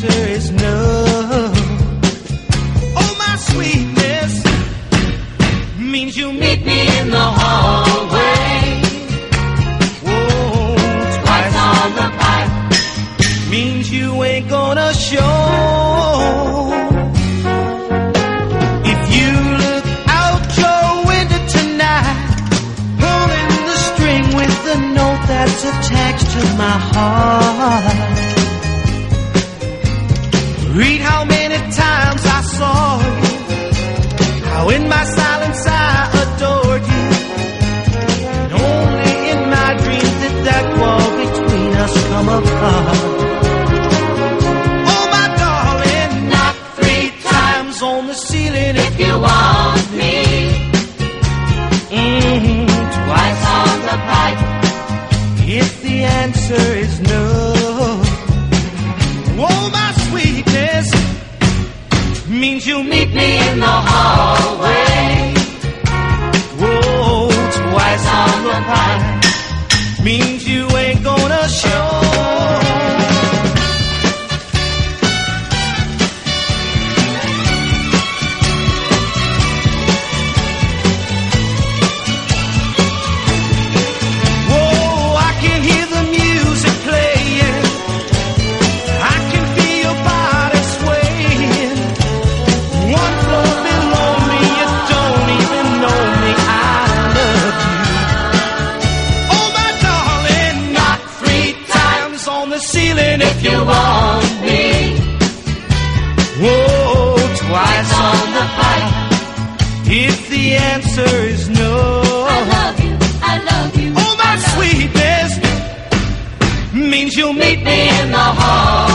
answer is no. Oh, my sweetness means you meet me in the hallway. Whoa, twice on the pipe means you ain't gonna show. If you look out your window tonight, pulling the string with the note that's attached to my heart, read how many times I saw you, how in my silence I adored you, and only in my dreams did that wall between us come apart. Oh, my darling, knock 3 times on the ceiling if you want me. Twice on the pipe if the answer is no. Oh, my sweetness means you'll meet me in the hallway. Whoa, twice on the pipe means you ain't gonna show. If you want me, whoa, twice on the pipe if the answer is no. I love you, I love you. Oh, my sweetness means you'll meet me in the hall.